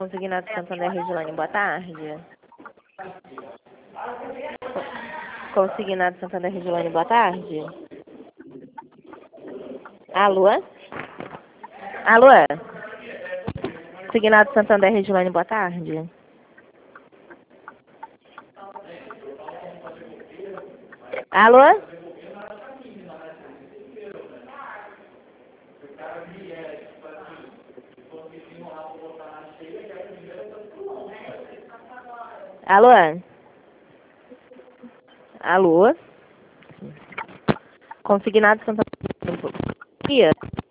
Consignado Santander Regiane, boa tarde. Consignado Santander Regiane, boa tarde. Alô? Alô? Consignado Santander Regiane, boa tarde. Alô? Alô? Alô? Consignado Santander.